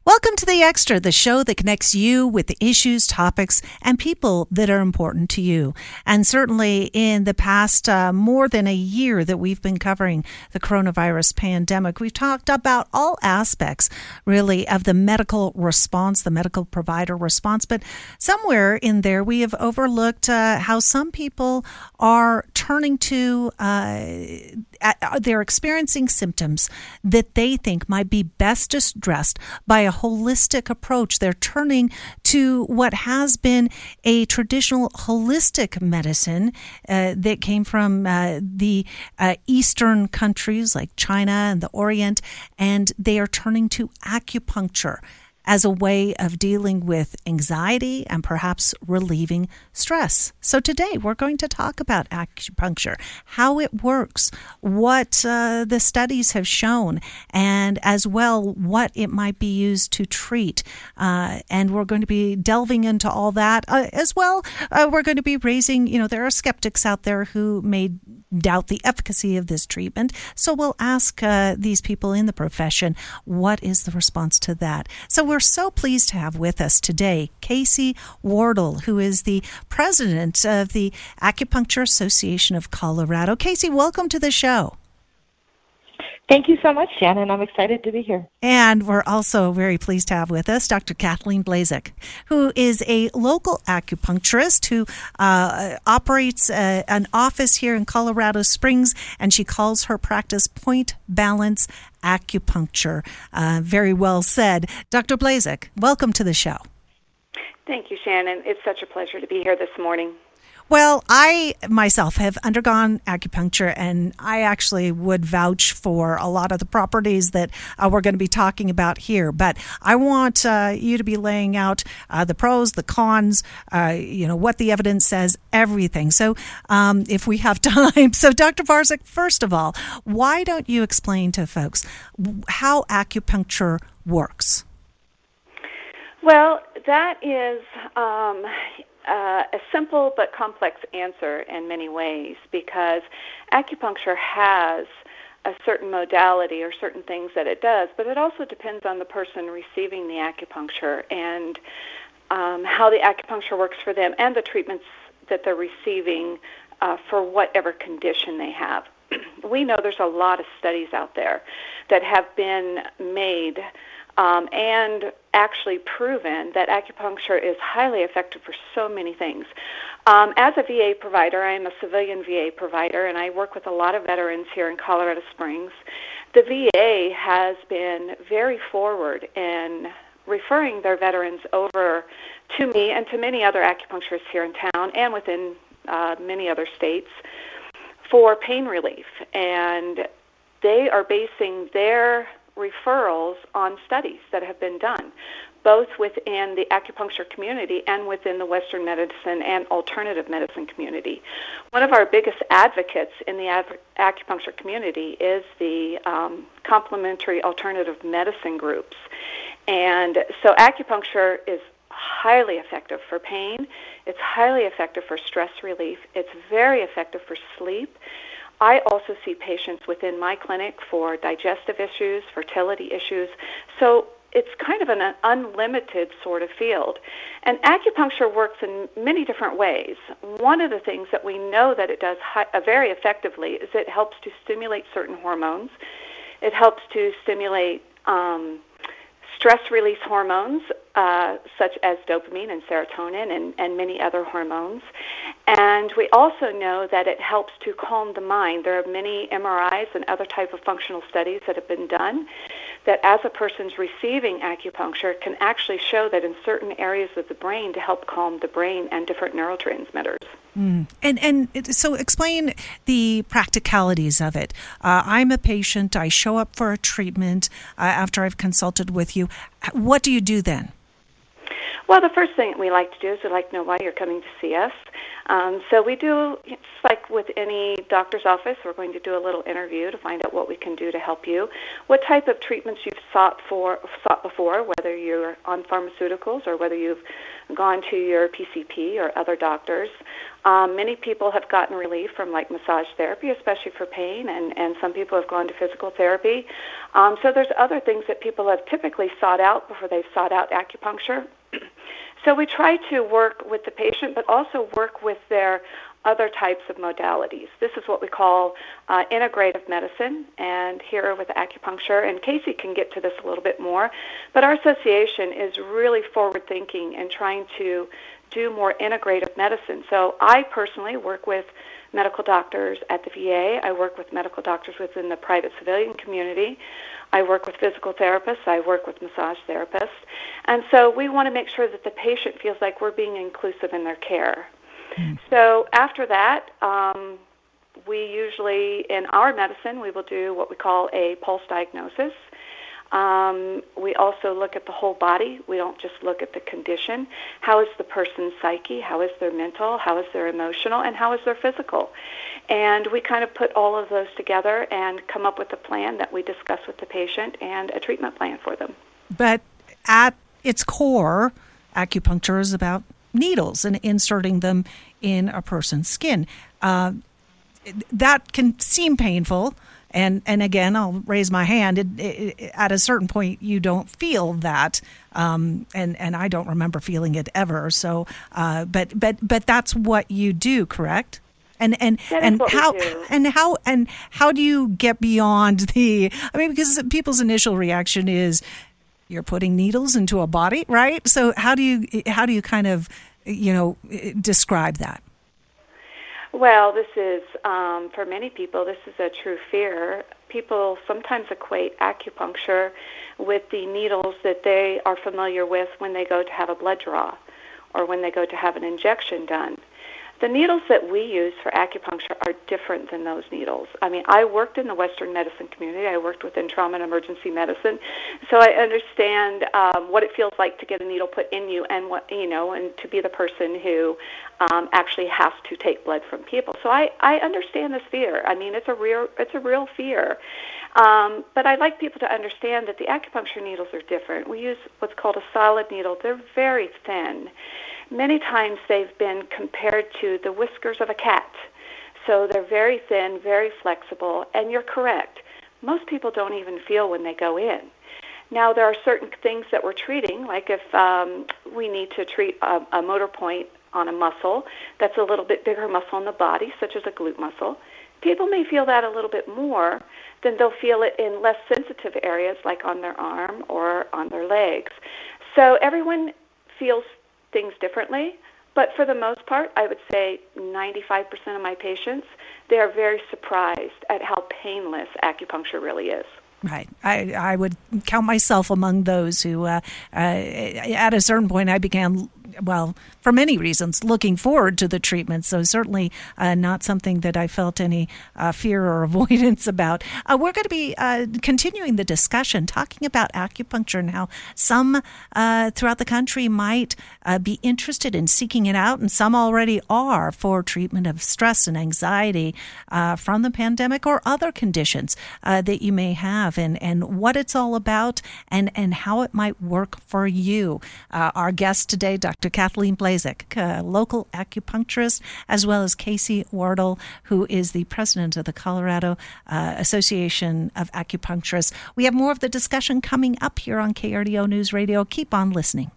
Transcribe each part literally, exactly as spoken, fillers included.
Welcome to The Extra, the show that connects you with the issues, topics, and people that are important to you. And certainly in the past uh, more than a year that we've been covering the coronavirus pandemic, we've talked about all aspects, really, of the medical response, the medical provider response. But somewhere in there, we have overlooked uh, how some people are turning to, uh, they're experiencing symptoms that they think might be best addressed by a holistic approach. They're turning to what has been a traditional holistic medicine uh, that came from uh, the uh, Eastern countries like China and the Orient, and they are turning to acupuncture as a way of dealing with anxiety and perhaps relieving stress. So today we're going to talk about acupuncture, how it works, what uh, the studies have shown, and as well what it might be used to treat. Uh, and we're going to be delving into all that. Uh, as well, uh, we're going to be raising, you know, there are skeptics out there who may doubt the efficacy of this treatment. So we'll ask uh, these people in the profession, what is the response to that? So we're so pleased to have with us today Casey Wardle, who is the president of the Acupuncture Association of Colorado. Casey, welcome to the show. Thank you so much, Shannon. I'm excited to be here. And we're also very pleased to have with us Doctor Kathleen Blazek, who is a local acupuncturist who uh, operates a, an office here in Colorado Springs, and she calls her practice Point Balance Acupuncture. Uh, very well said. Doctor Blazek, welcome to the show. Thank you, Shannon. It's such a pleasure to be here this morning. Well, I myself have undergone acupuncture, and I actually would vouch for a lot of the properties that uh, we're going to be talking about here. But I want uh, you to be laying out uh, the pros, the cons, uh, you know, what the evidence says, everything. So um, if we have time. So Doctor Blazek, first of all, why don't you explain to folks how acupuncture works? Well, that is um, uh, a simple but complex answer in many ways, because acupuncture has a certain modality or certain things that it does, but it also depends on the person receiving the acupuncture and um, how the acupuncture works for them and the treatments that they're receiving uh, for whatever condition they have. We know there's a lot of studies out there that have been made Um, and actually proven that acupuncture is highly effective for so many things. Um, as a V A provider, I am a civilian V A provider, and I work with a lot of veterans here in Colorado Springs. The V A has been very forward in referring their veterans over to me and to many other acupuncturists here in town and within uh, many other states for pain relief. And they are basing their referrals on studies that have been done, both within the acupuncture community and within the Western medicine and alternative medicine community. One of our biggest advocates in the ad- acupuncture community is the um, complementary alternative medicine groups. And so acupuncture is highly effective for pain. It's highly effective for stress relief. It's very effective for sleep. I also see patients within my clinic for digestive issues, fertility issues. So it's kind of an unlimited sort of field. And acupuncture works in many different ways. One of the things that we know that it does hi- uh, very effectively is it helps to stimulate certain hormones. It helps to stimulate um, stress release hormones, uh, such as dopamine and serotonin and, and many other hormones. And we also know that it helps to calm the mind. There are many M R Is and other type of functional studies that have been done that as a person's receiving acupuncture can actually show that in certain areas of the brain to help calm the brain and different neurotransmitters. Mm. And and so explain the practicalities of it. Uh, I'm a patient. I show up for a treatment uh, after I've consulted with you. What do you do then? Well, the first thing we like to do is we like to know why you're coming to see us. Um, so we do, it's like with any doctor's office, we're going to do a little interview to find out what we can do to help you, what type of treatments you've sought for sought before, whether you're on pharmaceuticals or whether you've gone to your P C P or other doctors. Um, many people have gotten relief from like massage therapy, especially for pain, and, and some people have gone to physical therapy. Um, so there's other things that people have typically sought out before they've sought out acupuncture. So we try to work with the patient, but also work with their other types of modalities. This is what we call uh, integrative medicine, and here with acupuncture, and Casey can get to this a little bit more, but our association is really forward-thinking and trying to do more integrative medicine. So I personally work with medical doctors at the V A. I work with medical doctors within the private civilian community. I work with physical therapists. I work with massage therapists. And so we want to make sure that the patient feels like we're being inclusive in their care. Mm. So after that, um, we usually, in our medicine, we will do what we call a pulse diagnosis. Um, we also look at the whole body. We don't just look at the condition. How is the person's psyche? How is their mental? How is their emotional? And how is their physical? And we kind of put all of those together and come up with a plan that we discuss with the patient and a treatment plan for them. But at its core, acupuncture is about needles and inserting them in a person's skin. Uh, that can seem painful. And and again, I'll raise my hand. It, it, at a certain point, you don't feel that, um, and and I don't remember feeling it ever. So, uh, but but but that's what you do, correct? And and that and is what how we do. and how and how do you get beyond the? I mean, because people's initial reaction is you're putting needles into a body, right? So how do you how do you kind of you know describe that? Well, this is, um, for many people, this is a true fear. People sometimes equate acupuncture with the needles that they are familiar with when they go to have a blood draw or when they go to have an injection done. The needles that we use for acupuncture are different than those needles. I mean, I worked in the Western medicine community. I worked within trauma and emergency medicine, so I understand um, what it feels like to get a needle put in you, and what you know, and to be the person who um, actually has to take blood from people. So I, I understand this fear. I mean, it's a real it's a real fear. Um, but I'd like people to understand that the acupuncture needles are different. We use what's called a solid needle. They're very thin. Many times they've been compared to the whiskers of a cat. So they're very thin, very flexible, and you're correct. Most people don't even feel when they go in. Now, there are certain things that we're treating, like if um, we need to treat a, a motor point on a muscle that's a little bit bigger muscle in the body, such as a glute muscle. People may feel that a little bit more than they'll feel it in less sensitive areas, like on their arm or on their legs. So everyone feels things differently, but for the most part, I would say ninety-five percent of my patients, they are very surprised at how painless acupuncture really is. Right. I, I would count myself among those who, uh, uh, at a certain point, I began, well, for many reasons, looking forward to the treatment. So certainly uh, not something that I felt any uh, fear or avoidance about. Uh, we're going to be uh, continuing the discussion, talking about acupuncture and how some uh, throughout the country might uh, be interested in seeking it out, and some already are, for treatment of stress and anxiety uh, from the pandemic or other conditions uh, that you may have. And, and what it's all about and, and how it might work for you. Uh, our guest today, Doctor Kathleen Blazek, a local acupuncturist, as well as Casey Wardle, who is the president of the Colorado uh, Association of Acupuncturists. We have more of the discussion coming up here on K R D O News Radio. Keep on listening.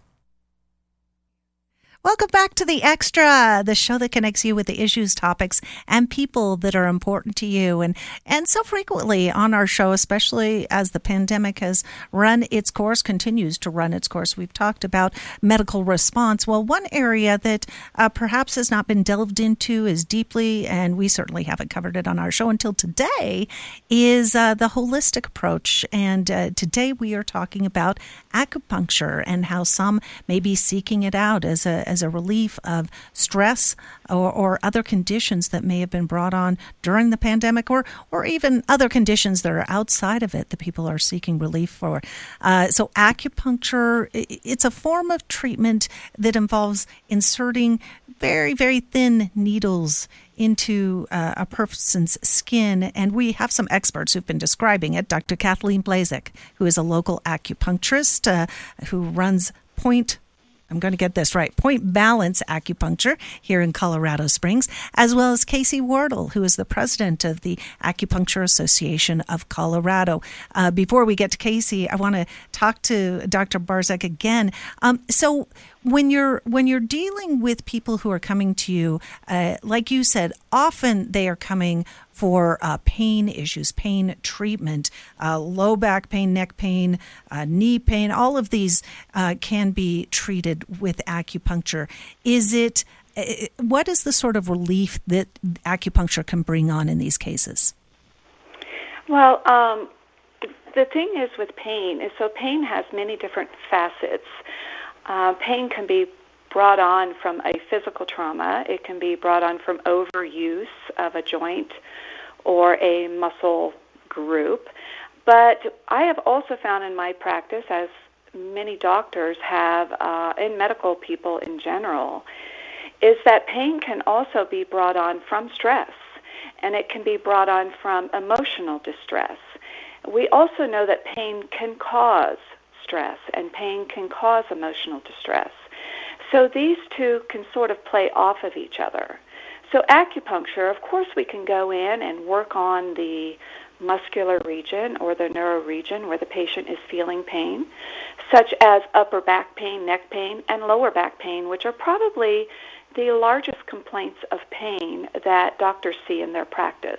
Welcome back to The Extra, the show that connects you with the issues, topics, and people that are important to you. And and so frequently on our show, especially as the pandemic has run its course, continues to run its course, we've talked about medical response. Well, one area that uh, perhaps has not been delved into as deeply, and we certainly haven't covered it on our show until today, is uh, the holistic approach. And uh, today we are talking about acupuncture and how some may be seeking it out as a as a relief of stress or, or other conditions that may have been brought on during the pandemic, or or even other conditions that are outside of it that people are seeking relief for. Uh, so acupuncture, it's a form of treatment that involves inserting very, very thin needles into uh, a person's skin. And we have some experts who've been describing it. Doctor Kathleen Blazek, who is a local acupuncturist uh, who runs Point I'm going to get this right, Point Balance Acupuncture here in Colorado Springs, as well as Casey Wardle, who is the president of the Acupuncture Association of Colorado. Uh, before we get to Casey, I want to talk to Doctor Barzak again. Um, so when you're when you're dealing with people who are coming to you, uh, like you said, often they are coming for uh, pain issues, pain treatment, uh, low back pain, neck pain, uh, knee pain. All of these uh, can be treated with acupuncture. Is it? Uh, what is the sort of relief that acupuncture can bring on in these cases? Well, um, the thing is with pain is so pain has many different facets. Uh, pain can be brought on from a physical trauma. It can be brought on from overuse of a joint or a muscle group. But I have also found in my practice, as many doctors have, uh, and medical people in general, is that pain can also be brought on from stress, and it can be brought on from emotional distress. We also know that pain can cause stress, and pain can cause emotional distress. So these two can sort of play off of each other. So acupuncture, of course, we can go in and work on the muscular region or the neuro region where the patient is feeling pain, such as upper back pain, neck pain, and lower back pain, which are probably the largest complaints of pain that doctors see in their practice.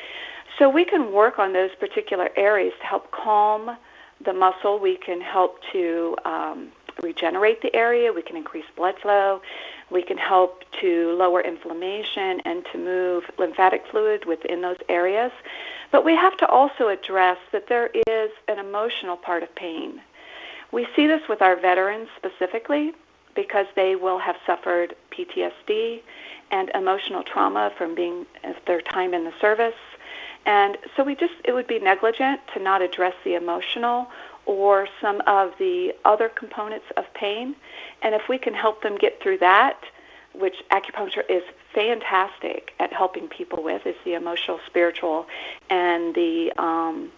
So we can work on those particular areas to help calm the muscle. We can help to um, regenerate the area. We can increase blood flow. We can help to lower inflammation and to move lymphatic fluid within those areas. But we have to also address that there is an emotional part of pain. We see this with our veterans specifically because they will have suffered P T S D and emotional trauma from being their time in the service. And so we just, it would be negligent to not address the emotional or some of the other components of pain. And if we can help them get through that, which acupuncture is fantastic at helping people with, is the emotional, spiritual, and the um,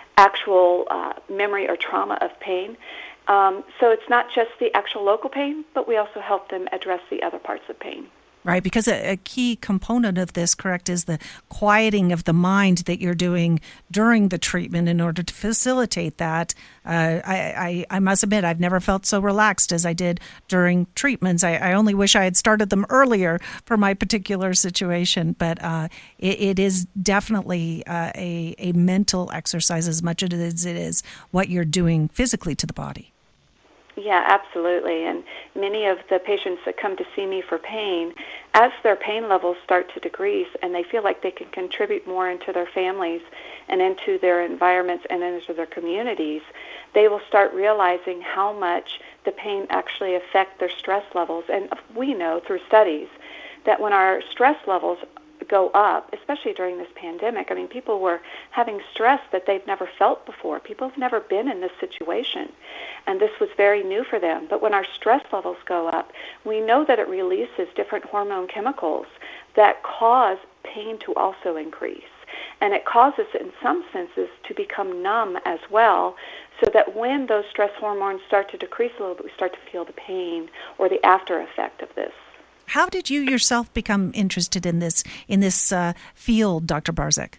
actual uh, memory or trauma of pain. Um, so it's not just the actual local pain, but we also help them address the other parts of pain. Right, because a, a key component of this, correct, is the quieting of the mind that you're doing during the treatment in order to facilitate that. Uh, I, I, I must admit, I've never felt so relaxed as I did during treatments. I, I only wish I had started them earlier for my particular situation, but uh, it, it is definitely uh, a, a mental exercise as much as it is what you're doing physically to the body. Yeah, absolutely. And many of the patients that come to see me for pain, as their pain levels start to decrease and they feel like they can contribute more into their families and into their environments and into their communities, they will start realizing how much the pain actually affects their stress levels. And we know through studies that when our stress levels go up, especially during this pandemic. I mean, people were having stress that they've never felt before. People have never been in this situation, and this was very new for them. But when our stress levels go up, we know that it releases different hormone chemicals that cause pain to also increase. And it causes, in some senses, to become numb as well, so that when those stress hormones start to decrease a little bit, we start to feel the pain or the after effect of this. How did you yourself become interested in this in this uh, field, Doctor Barzak?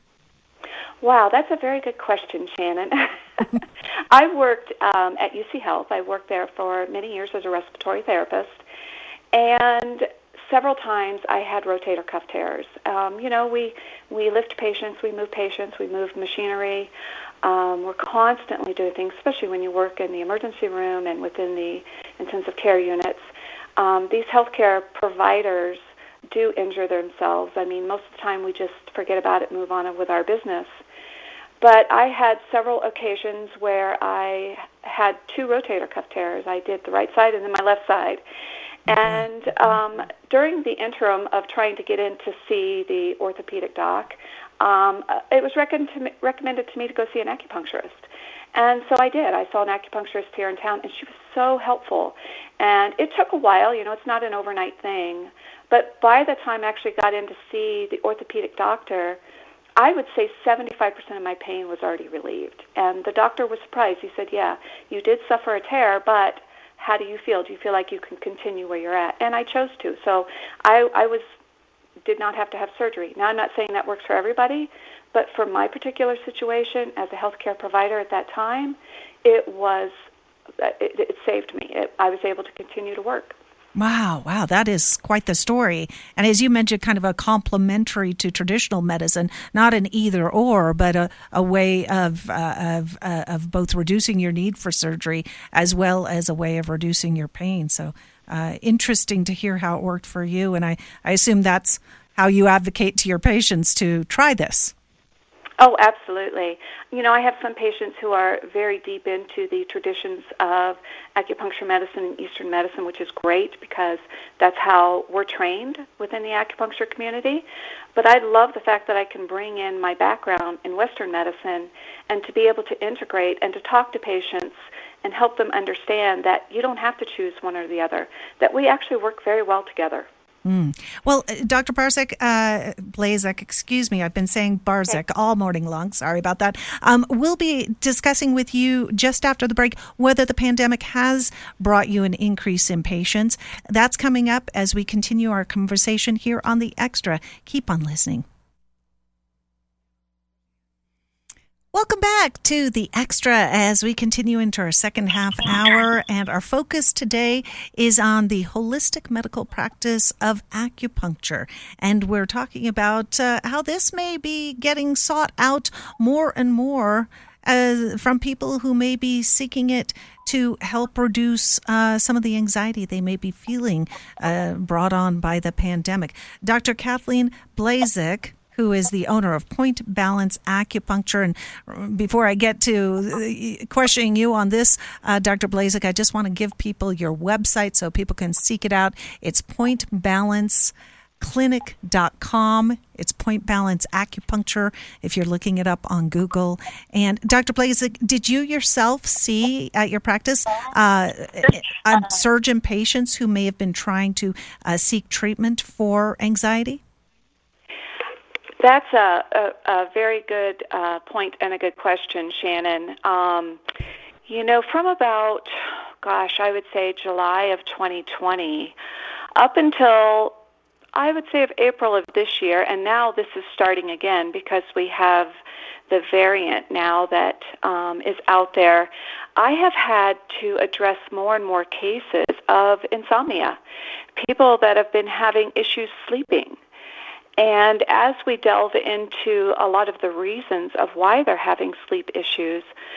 Wow, that's a very good question, Shannon. I worked um, at U C Health. I worked there for many years as a respiratory therapist, and several times I had rotator cuff tears. Um, you know, we, we lift patients, we move patients, we move machinery. Um, we're constantly doing things, especially when you work in the emergency room and within the intensive care units. Um, these healthcare providers do injure themselves. I mean, most of the time we just forget about it, move on with our business. But I had several occasions where I had two rotator cuff tears. I did the right side and then my left side. And um, during the interim of trying to get in to see the orthopedic doc, um, it was recommend to me, recommended to me to go see an acupuncturist. And so I did. I saw an acupuncturist here in town, and she was so helpful. And it took a while. You know, it's not an overnight thing. But by the time I actually got in to see the orthopedic doctor, I would say seventy-five percent of my pain was already relieved. And the doctor was surprised. He said, yeah, you did suffer a tear, but how do you feel? Do you feel like you can continue where you're at? And I chose to. So I, I was did not have to have surgery. Now, I'm not saying that works for everybody, but for my particular situation as a healthcare provider at that time, it was it, it saved me. It, I was able to continue to work. Wow, wow, that is quite the story. And as you mentioned, kind of a complementary to traditional medicine, not an either or, but a, a way of uh, of uh, of both reducing your need for surgery as well as a way of reducing your pain. So uh, interesting to hear how it worked for you. And I, I assume that's how you advocate to your patients to try this. Oh, absolutely. You know, I have some patients who are very deep into the traditions of acupuncture medicine and Eastern medicine, which is great because that's how we're trained within the acupuncture community. But I love the fact that I can bring in my background in Western medicine and to be able to integrate and to talk to patients and help them understand that you don't have to choose one or the other, that we actually work very well together. Mm. Well, Doctor Barzek, uh, Blazek, excuse me, I've been saying Barzek all morning long. Sorry about that. Um, we'll be discussing with you just after the break whether the pandemic has brought you an increase in patients. That's coming up as we continue our conversation here on The Extra. Keep on listening. Welcome back to The Extra as we continue into our second half hour, and our focus today is on the holistic medical practice of acupuncture. And we're talking about uh, how this may be getting sought out more and more uh, from people who may be seeking it to help reduce uh, some of the anxiety they may be feeling uh, brought on by the pandemic. Doctor Kathleen Blazek, who is the owner of Point Balance Acupuncture. And before I get to questioning you on this, uh, Doctor Blazek, I just want to give people your website so people can seek it out. It's point balance clinic dot com. It's Point Balance Acupuncture if you're looking it up on Google. And Doctor Blazek, did you yourself see at your practice uh, a surge in patients who may have been trying to uh, seek treatment for anxiety? That's a, a, a very good uh, point and a good question, Shannon. Um, you know, from about, gosh, I would say July of twenty twenty up until, I would say, of April of this year, and now this is starting again because we have the variant now that um, is out there, I have had to address more and more cases of insomnia, people that have been having issues sleeping. And as we delve into a lot of the reasons of why they're having sleep issues,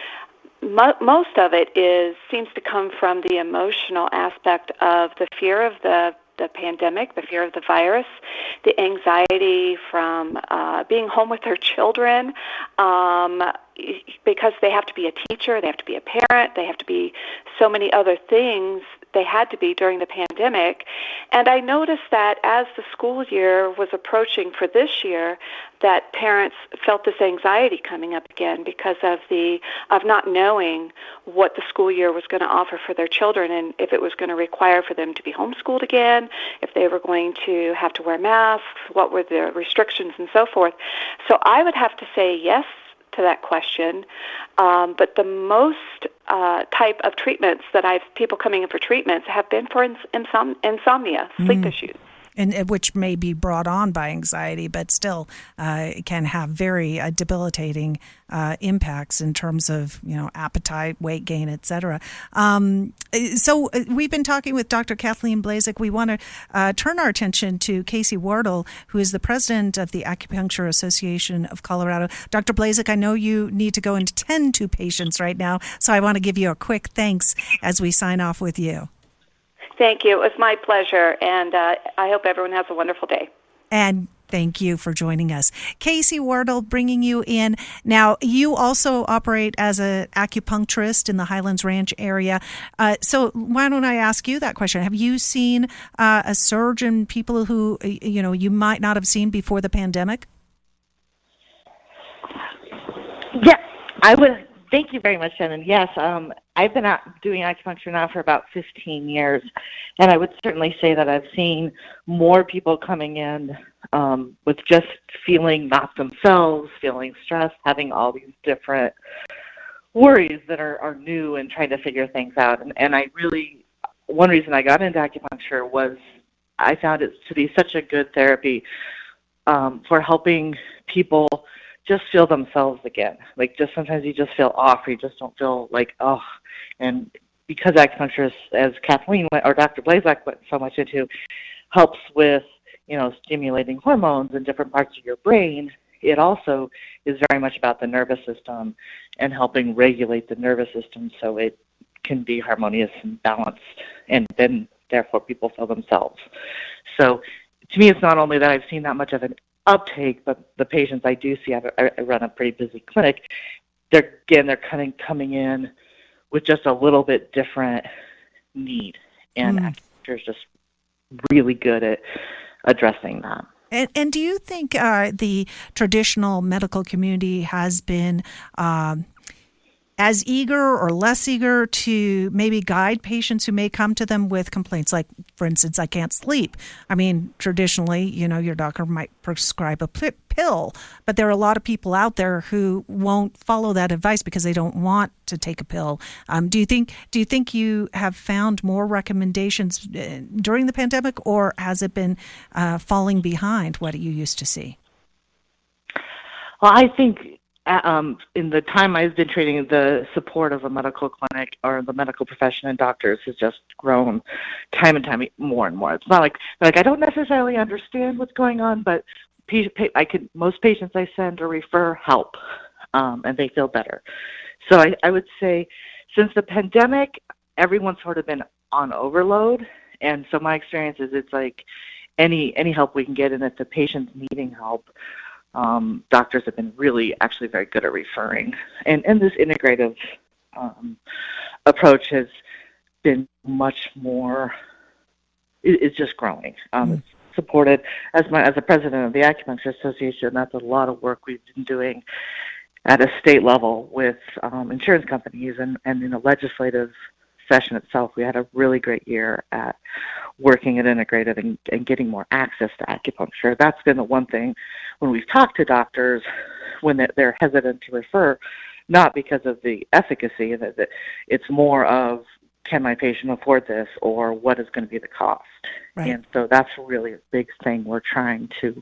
mo- most of it is seems to come from the emotional aspect of the fear of the, the pandemic, the fear of the virus, the anxiety from uh, being home with their children, um, because they have to be a teacher, they have to be a parent, they have to be so many other things they had to be during the pandemic. And I noticed that as the school year was approaching for this year, that parents felt this anxiety coming up again because of the of not knowing what the school year was going to offer for their children, and if it was going to require for them to be homeschooled again, if they were going to have to wear masks, what were the restrictions and so forth. So I would have to say yes to that question, um, but the most uh, type of treatments that I've people coming in for treatments have been for ins- insom- insomnia, sleep mm. issues. And which may be brought on by anxiety, but still uh, can have very uh, debilitating uh, impacts in terms of, you know, appetite, weight gain, et cetera. Um, so we've been talking with Doctor Kathleen Blazek. We want to uh, turn our attention to Casey Wardle, who is the president of the Acupuncture Association of Colorado. Doctor Blazek, I know you need to go and tend to patients right now, so I want to give you a quick thanks as we sign off with you. Thank you. It was my pleasure, and uh, I hope everyone has a wonderful day. And Thank you for joining us. Casey Wardle bringing you in. Now, you also operate as an acupuncturist in the Highlands Ranch area. Uh, so why don't I ask you that question? Have you seen uh, a surge in people who, you know, you might not have seen before the pandemic? Yeah, I would. Thank you very much, Shannon. Yes, um, I've been out doing acupuncture now for about fifteen years, and I would certainly say that I've seen more people coming in um, with just feeling not themselves, feeling stressed, having all these different worries that are, are new and trying to figure things out. And, and I really, one reason I got into acupuncture was I found it to be such a good therapy um, for helping people just feel themselves again. Like, just sometimes you just feel off, or you just don't feel like, oh. And because acupuncture, is, as Kathleen went, or Doctor Blazak went so much into, helps with, you know, stimulating hormones in different parts of your brain, it also is very much about the nervous system and helping regulate the nervous system so it can be harmonious and balanced, and then therefore people feel themselves. So to me, it's not only that I've seen that much of an uptake, but the patients I do see, I, I run a pretty busy clinic, they're, again, they're coming, coming in with just a little bit different need, and mm. acupuncture is just really good at addressing that. And, and do you think uh, the traditional medical community has been um, as eager or less eager to maybe guide patients who may come to them with complaints like, for instance, I can't sleep? I mean, traditionally, you know, your doctor might prescribe a p- pill, but there are a lot of people out there who won't follow that advice because they don't want to take a pill. Um, do you think do you think you have found more recommendations during the pandemic, or has it been uh, falling behind what you used to see? Well, I think Um, in the time I've been training, the support of a medical clinic or the medical profession and doctors has just grown time and time more and more. It's not like like I don't necessarily understand what's going on, but I could most patients I send or refer help, um, and they feel better. So I, I would say since the pandemic, everyone's sort of been on overload, and so my experience is it's like any any help we can get, and if the patient's needing help, Um, doctors have been really actually very good at referring. And, and this integrative um, approach has been much more, it, it's just growing. Um, mm. It's supported, as my as the president of the Acupuncture Association, that's a lot of work we've been doing at a state level with um, insurance companies, and, and in the legislative session itself, we had a really great year at working at integrative and, and getting more access to acupuncture. That's been the one thing when we've talked to doctors when they're hesitant to refer, not because of the efficacy, that it's more of, can my patient afford this, or what is going to be the cost? Right. And so that's really a big thing we're trying to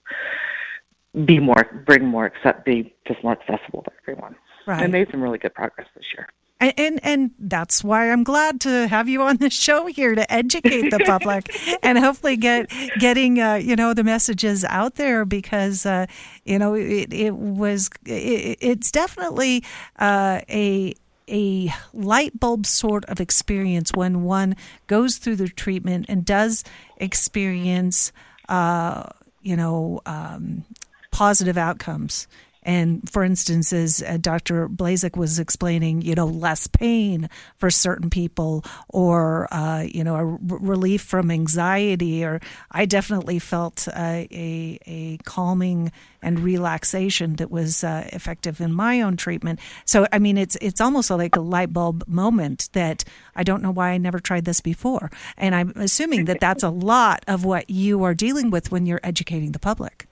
be more, bring more, accept, be just more accessible to everyone. Right. And made some really good progress this year. And, and and that's why I'm glad to have you on the show here to educate the public and hopefully get getting uh, you know the messages out there, because uh, you know it it was it, it's definitely uh, a a light bulb sort of experience when one goes through the treatment and does experience uh, you know um, positive outcomes. And for instance, as Doctor Blazak was explaining, you know, less pain for certain people, or, uh, you know, a r- relief from anxiety, or I definitely felt uh, a, a calming and relaxation that was uh, effective in my own treatment. So, I mean, it's it's almost like a light bulb moment that I don't know why I never tried this before. And I'm assuming that that's a lot of what you are dealing with when you're educating the public.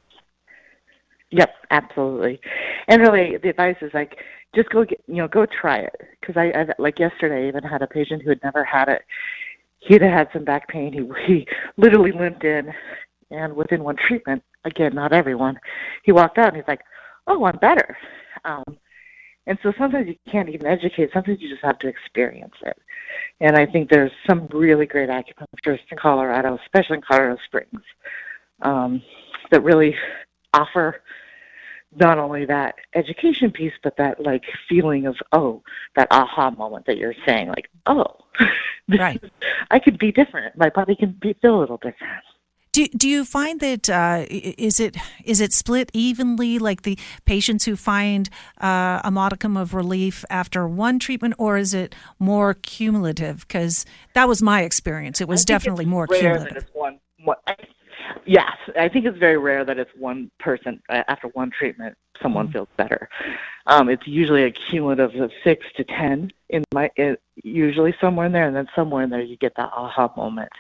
Yep, absolutely. And really, the advice is like, just go get, you know, go try it. Because I, I, like yesterday, I even had a patient who had never had it. He'd had some back pain. He, he literally limped in, and within one treatment, again, not everyone, he walked out and he's like, oh, I'm better. Um, and so sometimes you can't even educate. Sometimes you just have to experience it. And I think there's some really great acupuncturists in Colorado, especially in Colorado Springs, um, that really offer not only that education piece, but that like feeling of, oh, that aha moment that you're saying, like, oh, right. I could be different. My body can be, feel a little different. Do do you find that uh, is it is it split evenly, like the patients who find uh, a modicum of relief after one treatment, or is it more cumulative? Because that was my experience. It was definitely more rare cumulative. That it's one, one, yes, I think it's very rare that it's one person uh, after one treatment someone mm-hmm. feels better. Um, it's usually a cumulative of six to ten in my it, usually somewhere in there, and then somewhere in there you get that aha moment.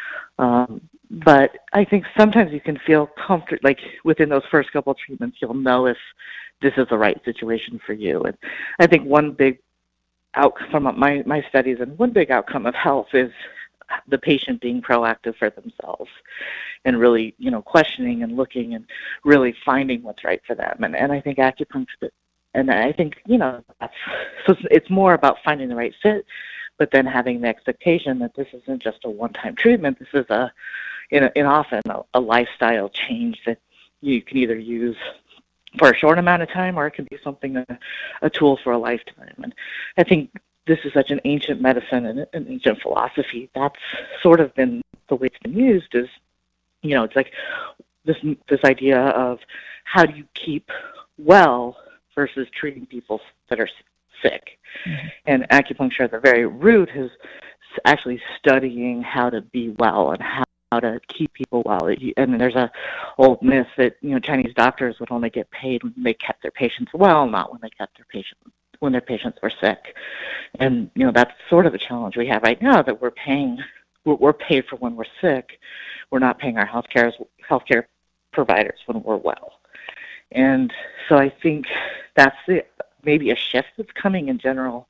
Um, but I think sometimes you can feel comfort, like within those first couple of treatments, you'll know if this is the right situation for you. And I think one big outcome of my, my studies and one big outcome of health is the patient being proactive for themselves and really, you know, questioning and looking and really finding what's right for them. And, and I think acupuncture, and I think, you know, that's, so it's more about finding the right fit, but then having the expectation that this isn't just a one-time treatment. This is a, in, a, in often a, a lifestyle change that you can either use for a short amount of time, or it can be something, a, a tool for a lifetime. And I think this is such an ancient medicine and an ancient philosophy. That's sort of been the way it's been used is, you know, it's like this this idea of how do you keep well versus treating people that are sick. Mm-hmm. And acupuncture at the very root is actually studying how to be well and how, how to keep people well. And there's a old myth that, you know, Chinese doctors would only get paid when they kept their patients well, not when they kept their patients when their patients were sick. And, you know, that's sort of the challenge we have right now, that we're paying, we're, we're paid for when we're sick. We're not paying our healthcare healthcare providers when we're well. And so I think that's the, maybe a shift that's coming in general.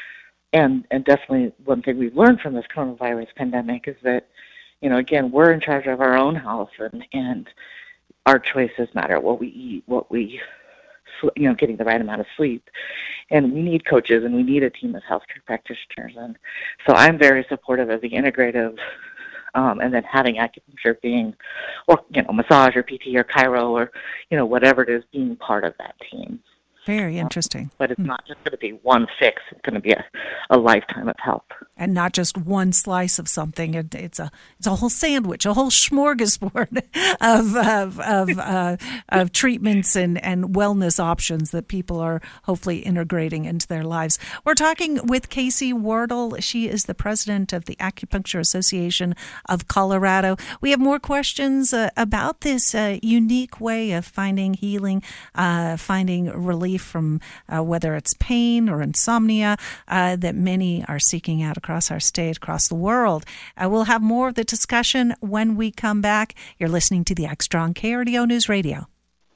And and definitely one thing we've learned from this coronavirus pandemic is that, you know, again, we're in charge of our own health, and, and our choices matter, what we eat, what we, you know, getting the right amount of sleep. And we need coaches, and we need a team of healthcare practitioners. And so I'm very supportive of the integrative, um, and then having acupuncture being, or, you know, massage or P T or chiro or, you know, whatever it is, being part of that team. Very interesting. Um, but it's not just going to be one fix. It's going to be a, a lifetime of help. And not just one slice of something. It, it's a it's a whole sandwich, a whole smorgasbord of of of, uh, of treatments and, and wellness options that people are hopefully integrating into their lives. We're talking with Casey Wardle. She is the president of the Acupuncture Association of Colorado. We have more questions uh, about this uh, unique way of finding healing, uh, finding relief from uh, whether it's pain or insomnia uh, that many are seeking out across our state, across the world. Uh, we'll have more of the discussion when we come back. You're listening to The Extra on K R D O News Radio.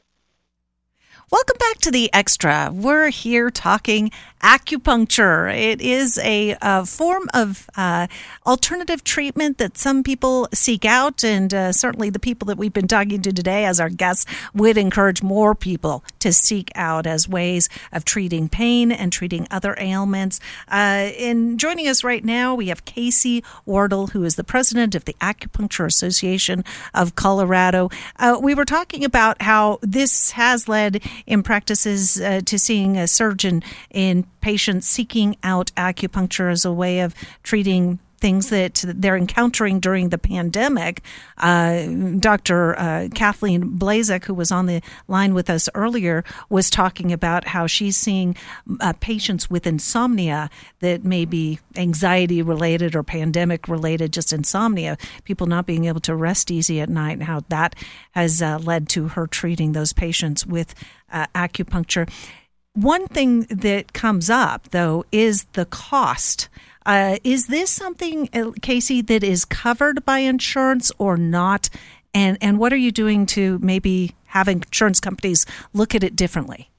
Welcome back to The Extra. We're here talking acupuncture. It is a, a form of uh, alternative treatment that some people seek out, and uh, certainly the people that we've been talking to today as our guests would encourage more people to seek out as ways of treating pain and treating other ailments. Uh, and joining us right now, we have Casey Wardle, who is the president of the Acupuncture Association of Colorado. Uh, we were talking about how this has led in practices uh, to seeing a surge in, in patients seeking out acupuncture as a way of treating things that they're encountering during the pandemic. Uh, Doctor Uh, Kathleen Blazek, who was on the line with us earlier, was talking about how she's seeing uh, patients with insomnia that may be anxiety related or pandemic related, just insomnia, people not being able to rest easy at night, and how that has uh, led to her treating those patients with uh, acupuncture. One thing that comes up, though, is the cost. Uh, is this something, Casey, that is covered by insurance or not? And and what are you doing to maybe have insurance companies look at it differently?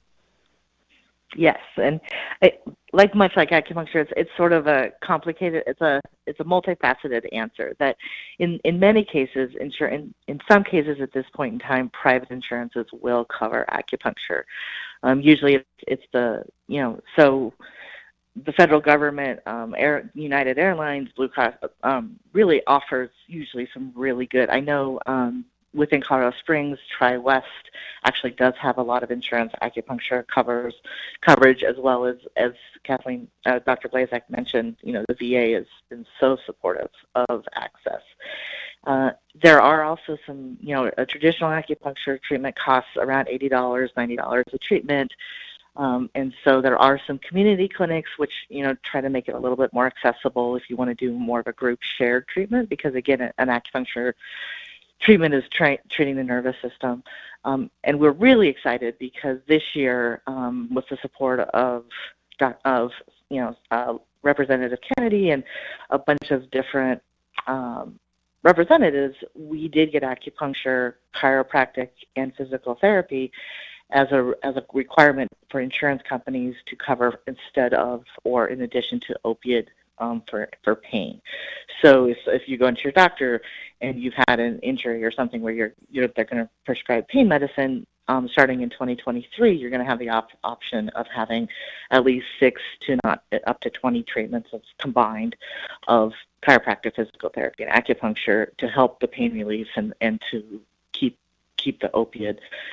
Yes, and it, like much like acupuncture, it's, it's sort of a complicated. It's a it's a multifaceted answer. That in, in many cases, insur- in, in some cases at this point in time, private insurances will cover acupuncture. Um, usually, it's, it's the you know so. The federal government, um, Air, United Airlines, Blue Cross, um, really offers usually some really good. I know um, within Colorado Springs, TriWest actually does have a lot of insurance acupuncture covers coverage, as well as as Kathleen, uh, Doctor Blazek mentioned. You know, the V A has been so supportive of access. Uh, there are also some, you know, a traditional acupuncture treatment costs around eighty dollars, ninety dollars a treatment. Um, and so there are some community clinics which, you know, try to make it a little bit more accessible if you want to do more of a group shared treatment, because, again, an acupuncture treatment is tra- treating the nervous system. Um, and we're really excited because this year, um, with the support of, of you know, uh, Representative Kennedy and a bunch of different um, representatives, we did get acupuncture, chiropractic, and physical therapy as a as a requirement for insurance companies to cover instead of or in addition to opiate um, for for pain. So if, if you go into your doctor and you've had an injury or something where you're you're they're going to prescribe pain medicine, um, starting in twenty twenty-three, you're going to have the op- option of having at least six to not up to twenty treatments of combined of chiropractic, physical therapy, and acupuncture to help the pain relief and, and to keep keep the opiate.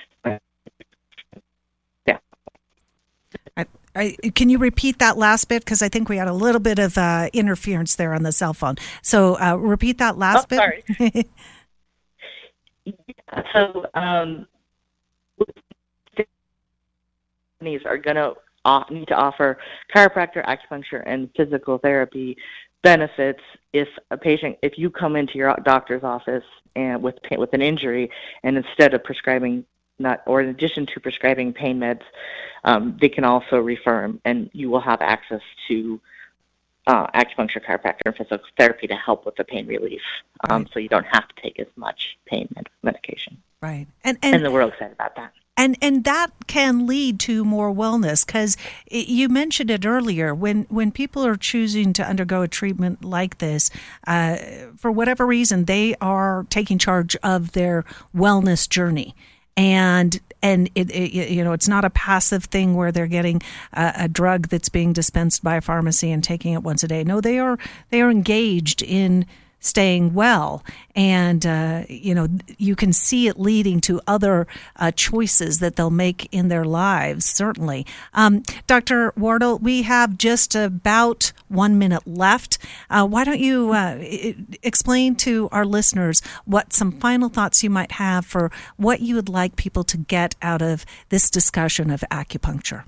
I, I, can you repeat that last bit? Because I think we had a little bit of uh, interference there on the cell phone. So uh, repeat that last oh, bit. Sorry. yeah, so um, companies are going to need to offer chiropractor, acupuncture, and physical therapy benefits if a patient, if you come into your doctor's office and with with an injury, and instead of prescribing not, or in addition to prescribing pain meds, um, they can also refer them, and you will have access to uh, acupuncture, chiropractor, and physical therapy to help with the pain relief. Um, right. So you don't have to take as much pain med- medication. Right, and and, and we're excited about that. And and that can lead to more wellness, because you mentioned it earlier. When when people are choosing to undergo a treatment like this, uh, for whatever reason, they are taking charge of their wellness journey. And and it, it you know it's not a passive thing where they're getting a, a drug that's being dispensed by a pharmacy and taking it once a day. No, they are they are engaged in staying well, and uh, you know you can see it leading to other uh, choices that they'll make in their lives. Certainly, um, Doctor Wardle, we have just about one minute left. Uh, why don't you uh, explain to our listeners what some final thoughts you might have for what you would like people to get out of this discussion of acupuncture?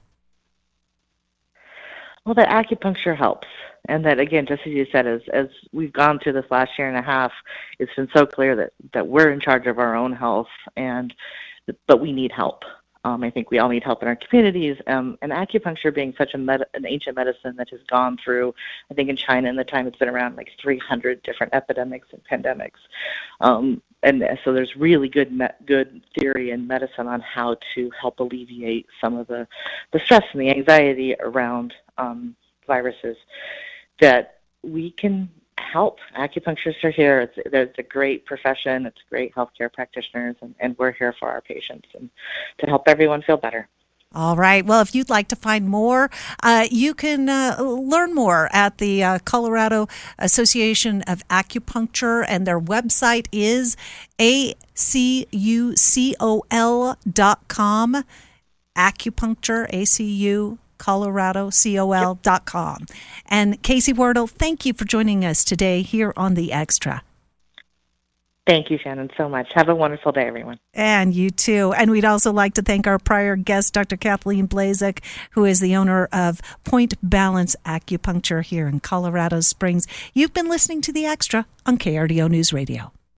Well, that acupuncture helps. And that, again, just as you said, as, as we've gone through this last year and a half, it's been so clear that, that we're in charge of our own health, and but we need help. Um, I think we all need help in our communities. Um, and acupuncture being such a med- an ancient medicine that has gone through, I think in China in the time it's been around, like three hundred different epidemics and pandemics. Um, and so there's really good me- good theory in medicine on how to help alleviate some of the, the stress and the anxiety around um, viruses, that we can help. Acupuncturists are here. It's, it's a great profession. It's great healthcare practitioners, and, and we're here for our patients and to help everyone feel better. All right. Well, if you'd like to find more, uh, you can uh, learn more at the uh, Colorado Association of Acupuncture, and their website is A C U C O L dot com. Acupuncture, A C U Colorado, C O L dot com. And Casey Wardle, thank you for joining us today here on The Extra. Thank you, Shannon, so much. Have a wonderful day, everyone. And you too. And we'd also like to thank our prior guest, Doctor Kathleen Blazek, who is the owner of Point Balance Acupuncture here in Colorado Springs. You've been listening to The Extra on K R D O News Radio.